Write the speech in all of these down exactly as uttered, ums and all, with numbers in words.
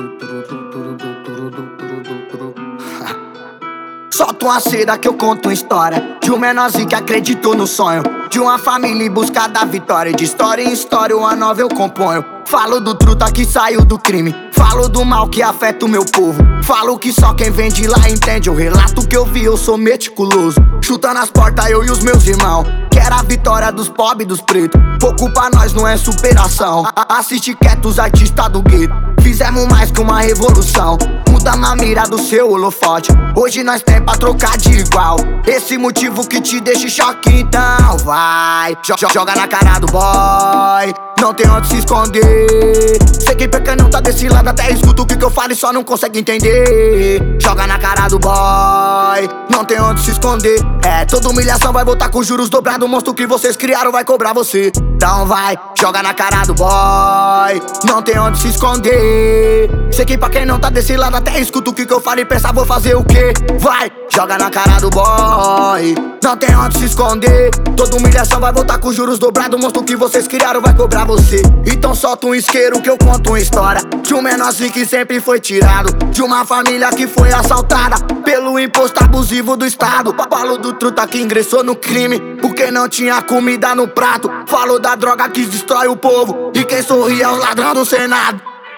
Solta uma seda que eu conto uma história de um menorzinho que acreditou no sonho, de uma família em busca da vitória. De história em história uma nova eu componho. Falo do truta que saiu do crime, falo do mal que afeta o meu povo. Falo que só quem vem de lá entende. O relato que eu vi, eu sou meticuloso. Chutando as portas eu e os meus irmãos. Quero a vitória dos pobres e dos pretos. Pouco pra nós não é superação. A Assiste quieto os artistas do gueto. Fizemos mais que uma revolução. Muda na mira do seu holofote. Hoje nós tem pra trocar de igual. Esse motivo que te deixa em choque, então vai. Joga na cara do boy, não tem onde se esconder. Sei que peca não tá desse lado, até escuta o que, que eu falo e só não consegue entender. Joga na cara do boy, não tem onde se esconder. É, toda humilhação vai voltar com juros dobrados. O monstro que vocês criaram vai cobrar você. Então vai, joga na cara do boy, não tem onde se esconder. Sei que pra quem não tá desse lado, até escuta o que, que eu falo e pensa, vou fazer o quê? Vai, joga na cara do boy, não tem onde se esconder. Toda humilhação vai voltar com juros dobrados. O monstro que vocês criaram vai cobrar você. Então solta um isqueiro que eu conto uma história de um menorzinho que sempre foi tirado, de uma família que foi assaltada pelo imposto abusivo do Estado. Falo do truta que ingressou no crime porque não tinha comida no prato. Falo da droga que destrói o povo e quem sorri é os ladrão do Senado.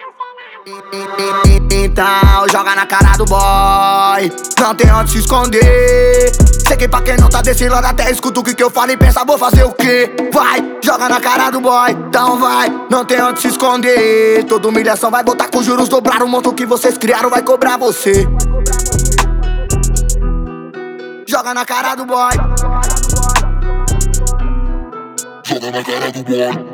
Então joga na cara do boy, não tem onde se esconder. Sei que pra quem não tá desse lado, até escuta o que, que eu falo e pensa, vou fazer o quê? Vai, joga na cara do boy, então vai, não tem onde se esconder. Toda humilhação vai botar com juros dobrados. O monstro que vocês criaram vai cobrar você. Joga na cara do boy, joga na cara do boy.